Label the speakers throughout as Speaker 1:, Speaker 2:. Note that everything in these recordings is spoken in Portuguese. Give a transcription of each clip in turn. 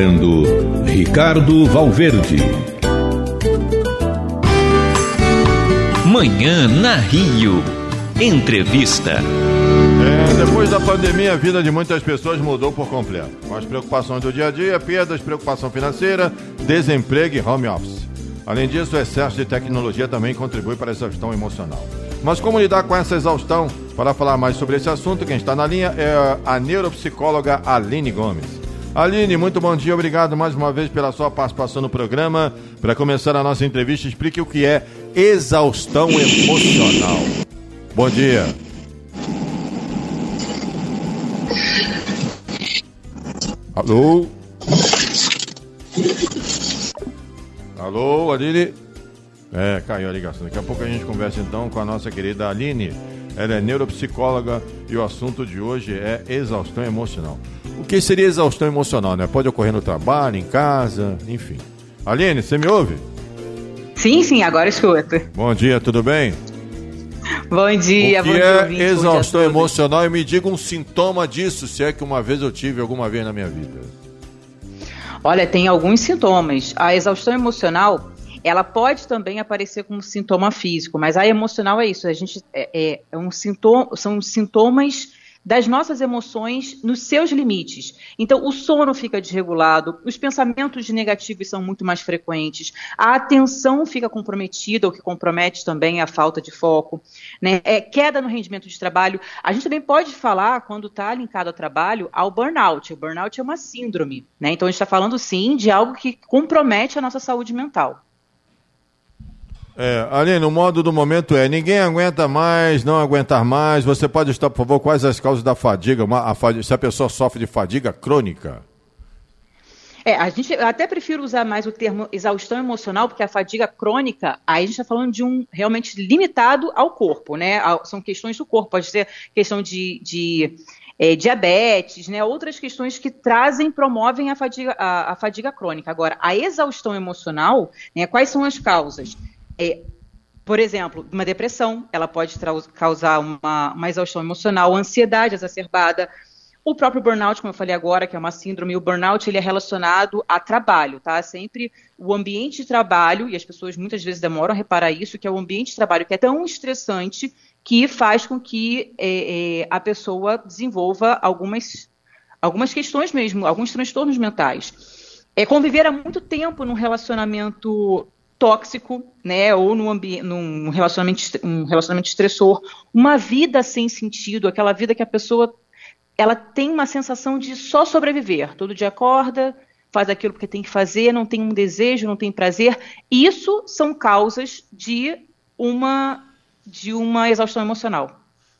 Speaker 1: apresentando Ricardo Valverde.
Speaker 2: Manhã na Rio. Entrevista.
Speaker 3: Depois da pandemia, a vida de muitas pessoas mudou por completo. Com as preocupações do dia a dia, perdas, preocupação financeira, desemprego e home office. Além disso, o excesso de tecnologia também contribui para a exaustão emocional. Mas como lidar com essa exaustão? Para falar mais sobre esse assunto, quem está na linha é a neuropsicóloga Aline Gomes. Aline, muito bom dia, obrigado mais uma vez pela sua participação no programa. Para começar a nossa entrevista, explique o que é exaustão emocional. Bom dia. Alô? Alô, Aline? Caiu a ligação. Daqui a pouco a gente conversa então com a nossa querida Aline. Ela é neuropsicóloga e o assunto de hoje é exaustão emocional. O que seria exaustão emocional, né? Pode ocorrer no trabalho, em casa, enfim. Aline, você me ouve?
Speaker 4: Sim, agora escuta.
Speaker 3: Bom dia, tudo bem?
Speaker 4: Bom dia,
Speaker 3: bom dia. O que é exaustão emocional? E me diga um sintoma disso, se é que uma vez eu tive alguma vez na minha vida.
Speaker 4: Olha, tem alguns sintomas. A exaustão emocional, ela pode também aparecer como sintoma físico, mas a emocional é isso. A gente são sintomas das nossas emoções nos seus limites. Então, o sono fica desregulado, os pensamentos negativos são muito mais frequentes, a atenção fica comprometida, o que compromete também a falta de foco, né? Queda no rendimento de trabalho. A gente também pode falar, quando está linkado ao trabalho, ao burnout. O burnout é uma síndrome, né? Então, a gente está falando, sim, de algo que compromete a nossa saúde mental.
Speaker 3: Aline, o modo do momento é: ninguém aguenta mais, não aguentar mais. Você pode estar, por favor, quais as causas da fadiga? Se a pessoa sofre de fadiga crônica?
Speaker 4: Eu até prefiro usar mais o termo exaustão emocional, porque a fadiga crônica, aí a gente está falando de um realmente limitado ao corpo, né? São questões do corpo, pode ser questão de diabetes, né? Outras questões que promovem a fadiga crônica. Agora, a exaustão emocional, né? Quais são as causas? Por exemplo, uma depressão, ela pode causar uma exaustão emocional, ansiedade exacerbada, o próprio burnout, como eu falei agora, que é uma síndrome. O burnout, ele é relacionado a trabalho, tá? Sempre o ambiente de trabalho, e as pessoas muitas vezes demoram a reparar isso, que é o ambiente de trabalho que é tão estressante que faz com que a pessoa desenvolva algumas questões mesmo, alguns transtornos mentais. Conviver há muito tempo num relacionamento tóxico, né, ou num relacionamento estressor, uma vida sem sentido, aquela vida que a pessoa ela tem uma sensação de só sobreviver. Todo dia acorda, faz aquilo que tem que fazer, não tem um desejo, não tem prazer. Isso são causas de uma exaustão emocional.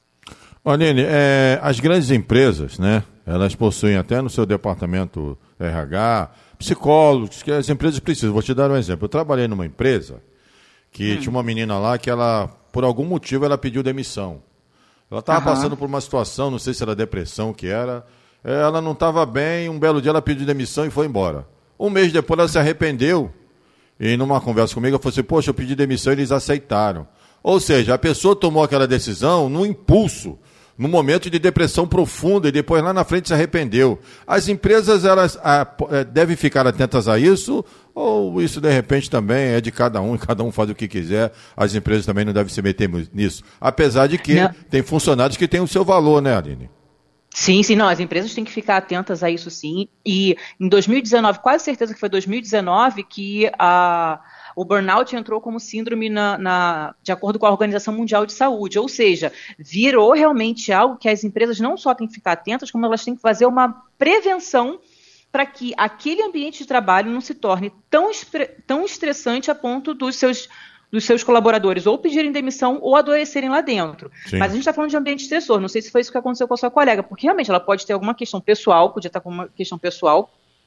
Speaker 3: Aline, as grandes empresas, né, elas possuem até no seu departamento RH psicólogos, que as empresas precisam. Vou te dar um exemplo. Eu trabalhei numa empresa que tinha uma menina lá que ela, por algum motivo, ela pediu demissão. Ela estava passando por uma situação, não sei se era depressão, o que era. Ela não estava bem, um belo dia ela pediu demissão e foi embora. Um mês depois ela se arrependeu e numa conversa comigo ela falou assim: poxa, eu pedi demissão e eles aceitaram. Ou seja, a pessoa tomou aquela decisão no impulso, num momento de depressão profunda, e depois lá na frente se arrependeu. As empresas, elas devem ficar atentas a isso, ou isso de repente também é de cada um, e cada um faz o que quiser, as empresas também não devem se meter nisso, apesar de que tem funcionários que têm o seu valor, né, Aline?
Speaker 4: Sim, não, as empresas têm que ficar atentas a isso, sim, e em 2019, quase certeza que foi 2019, que o burnout entrou como síndrome de acordo com a Organização Mundial de Saúde, ou seja, virou realmente algo que as empresas não só têm que ficar atentas, como elas têm que fazer uma prevenção para que aquele ambiente de trabalho não se torne tão estressante a ponto dos seus colaboradores ou pedirem demissão ou adoecerem lá dentro. Sim. Mas a gente está falando de ambiente estressor, não sei se foi isso que aconteceu com a sua colega, porque realmente ela pode ter alguma questão pessoal, podia estar com uma questão pessoal,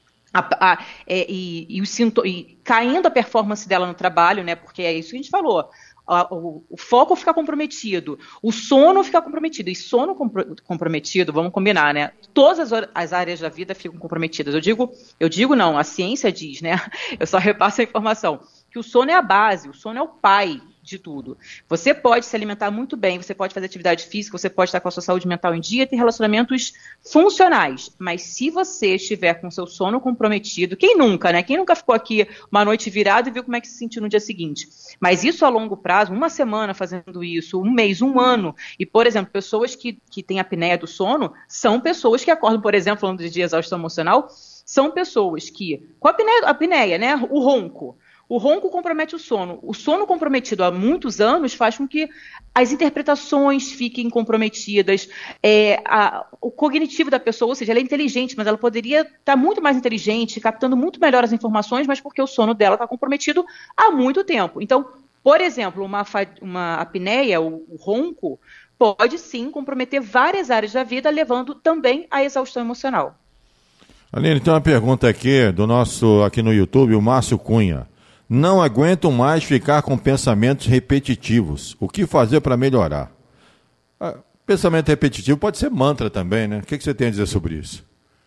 Speaker 4: e caindo a performance dela no trabalho, né? Porque é isso que a gente falou. O foco fica comprometido, o sono fica comprometido. E sono comprometido, vamos combinar, né? Todas as áreas da vida ficam comprometidas. Eu digo não, a ciência diz, né? Eu só repasso a informação. Que o sono é a base, o sono é o pai de tudo. Você pode se alimentar muito bem, você pode fazer atividade física, você pode estar com a sua saúde mental em dia, ter relacionamentos funcionais. Mas se você estiver com o seu sono comprometido, quem nunca, né? Quem nunca ficou aqui uma noite virada e viu como é que se sentiu no dia seguinte? Mas isso a longo prazo, uma semana fazendo isso, um mês, um ano. E, por exemplo, pessoas que têm apneia do sono são pessoas que acordam, por exemplo, falando de exaustão emocional, são pessoas que, com a apneia, né? O ronco compromete o sono. O sono comprometido há muitos anos faz com que as interpretações fiquem comprometidas, o cognitivo da pessoa, ou seja, ela é inteligente, mas ela poderia estar muito mais inteligente, captando muito melhor as informações, mas porque o sono dela está comprometido há muito tempo. Então, por exemplo, uma apneia, o ronco, pode sim comprometer várias áreas da vida, levando também à exaustão emocional.
Speaker 3: Aline, tem uma pergunta aqui do nosso, aqui no YouTube, o Márcio Cunha. Não aguento mais ficar com pensamentos repetitivos. O que fazer para melhorar? Pensamento repetitivo pode ser mantra também, né? O que você tem a dizer sobre isso?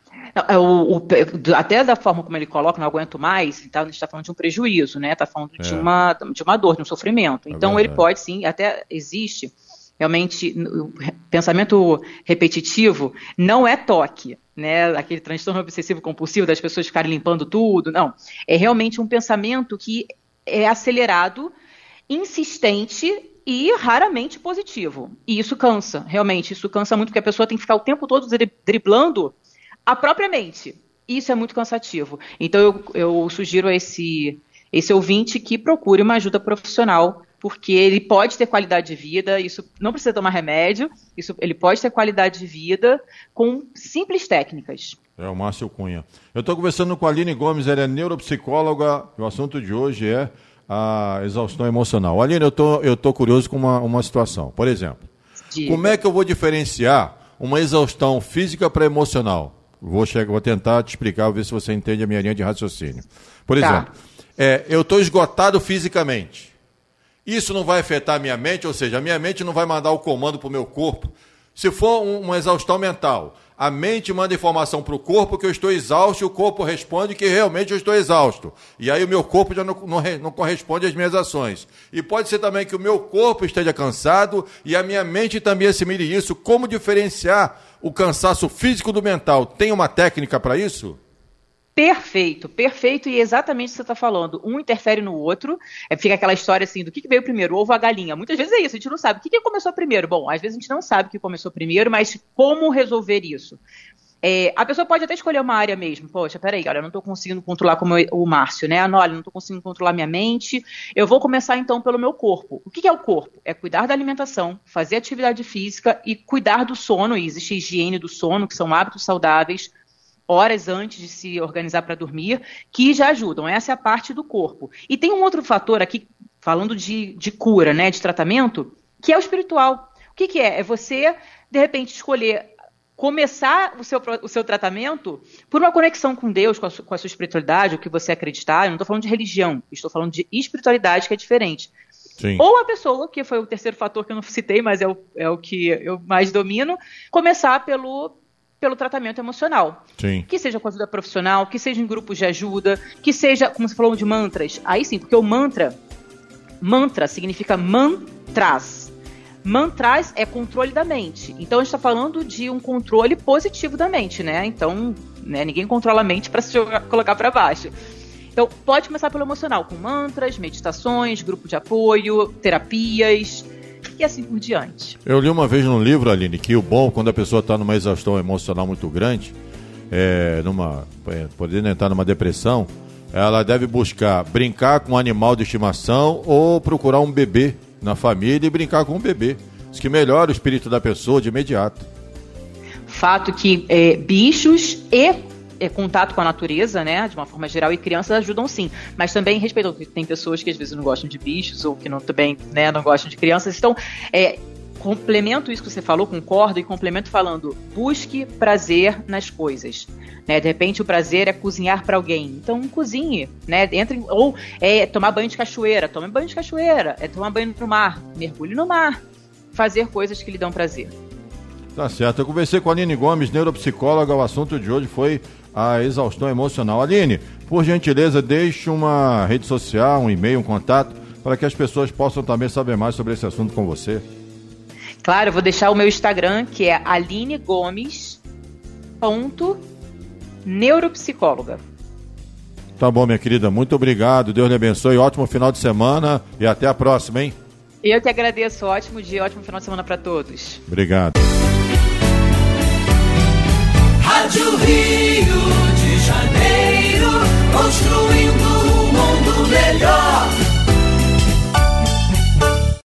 Speaker 4: Até da forma como ele coloca, não aguento mais, então a gente está falando de um prejuízo, né? Está falando de uma dor, de um sofrimento. Então ele pode sim, até existe, realmente, o pensamento repetitivo não é toque, né? Aquele transtorno obsessivo compulsivo das pessoas ficarem limpando tudo, não. É realmente um pensamento que é acelerado, insistente e raramente positivo. E isso cansa, realmente, isso cansa muito, porque a pessoa tem que ficar o tempo todo driblando a própria mente. Isso é muito cansativo. Então eu sugiro a esse ouvinte que procure uma ajuda profissional, porque ele pode ter qualidade de vida, isso não precisa tomar remédio, ele pode ter qualidade de vida com simples técnicas.
Speaker 3: O Márcio Cunha. Eu estou conversando com a Aline Gomes, ela é neuropsicóloga, e o assunto de hoje é a exaustão emocional. Aline, eu tô curioso com uma situação. Por exemplo, como é que eu vou diferenciar uma exaustão física para emocional? Vou tentar te explicar, vou ver se você entende a minha linha de raciocínio. Por exemplo, eu estou esgotado fisicamente. Isso não vai afetar a minha mente, ou seja, a minha mente não vai mandar o comando para o meu corpo. Se for uma exaustão mental, a mente manda informação para o corpo que eu estou exausto e o corpo responde que realmente eu estou exausto. E aí o meu corpo já não corresponde às minhas ações. E pode ser também que o meu corpo esteja cansado e a minha mente também assimile isso. Como diferenciar o cansaço físico do mental? Tem uma técnica para isso?
Speaker 4: Perfeito, e exatamente o que você está falando. Um interfere no outro, fica aquela história assim, do que veio primeiro, o ovo ou a galinha? Muitas vezes é isso, a gente não sabe. O que começou primeiro? Bom, às vezes a gente não sabe o que começou primeiro, mas como resolver isso? A pessoa pode até escolher uma área mesmo. Poxa, peraí, olha, eu não estou conseguindo controlar como o Márcio, né? Olha, não estou conseguindo controlar minha mente. Eu vou começar então pelo meu corpo. O que é o corpo? É cuidar da alimentação, fazer atividade física e cuidar do sono. E existe a higiene do sono, que são hábitos saudáveis, horas antes de se organizar para dormir, que já ajudam. Essa é a parte do corpo. E tem um outro fator aqui, falando de cura, né, de tratamento, que é o espiritual. O que é? É você, de repente, escolher começar o seu tratamento por uma conexão com Deus, com a sua espiritualidade, o que você acreditar. Eu não estou falando de religião, estou falando de espiritualidade, que é diferente.
Speaker 3: Sim.
Speaker 4: Ou a pessoa, que foi o terceiro fator que eu não citei, mas é o que eu mais domino, começar pelo tratamento emocional.
Speaker 3: Sim.
Speaker 4: Que seja com ajuda profissional, que seja em grupos de ajuda, que seja, como você falou, de mantras. Aí sim, porque o mantra significa mantras. Mantras é controle da mente. Então a gente está falando de um controle positivo da mente, né? Então, né, ninguém controla a mente para se colocar para baixo. Então pode começar pelo emocional, com mantras, meditações, grupo de apoio, terapias e assim por diante.
Speaker 3: Eu li uma vez num livro, Aline, que o bom, quando a pessoa está numa exaustão emocional muito grande, podendo entrar numa depressão, ela deve buscar brincar com um animal de estimação ou procurar um bebê na família e brincar com um bebê. Isso que melhora o espírito da pessoa de imediato. Fato que
Speaker 4: bichos e contato com a natureza, né, de uma forma geral, e crianças ajudam sim, mas também respeitam, porque tem pessoas que às vezes não gostam de bichos ou que não gostam de crianças. Então, complemento isso que você falou, concordo, e complemento falando, busque prazer nas coisas, né? De repente o prazer é cozinhar para alguém, então cozinhe, né? Ou tomar banho de cachoeira, tome banho de cachoeira, tomar banho no mar, mergulhe no mar, fazer coisas que lhe dão prazer.
Speaker 3: Tá certo, eu conversei com a Aline Gomes, neuropsicóloga. O assunto de hoje foi a exaustão emocional. Aline, por gentileza, deixe uma rede social, um e-mail, um contato, para que as pessoas possam também saber mais sobre esse assunto com você.
Speaker 4: Claro, eu vou deixar o meu Instagram, que é alinegomes.neuropsicóloga.
Speaker 3: Tá bom, minha querida, muito obrigado, Deus lhe abençoe, ótimo final de semana e até a próxima, hein?
Speaker 4: Eu que agradeço, ótimo dia, ótimo final de semana para todos.
Speaker 3: Obrigado.
Speaker 5: Rádio Rio.